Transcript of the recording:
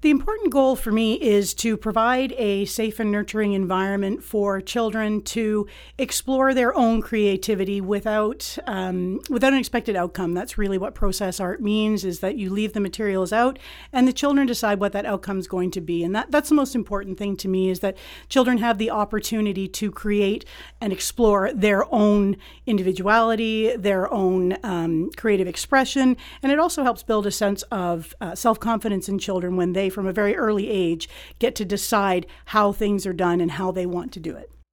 The important goal for me is to provide a safe and nurturing environment for children to explore their own creativity without an expected outcome. That's really what process art means, is that you leave the materials out and the children decide what that outcome is going to be. And that's the most important thing to me, is that children have the opportunity to create and explore their own individuality, their own creative expression. And it also helps build a sense of self-confidence in children when they, from a very early age, get to decide how things are done and how they want to do it.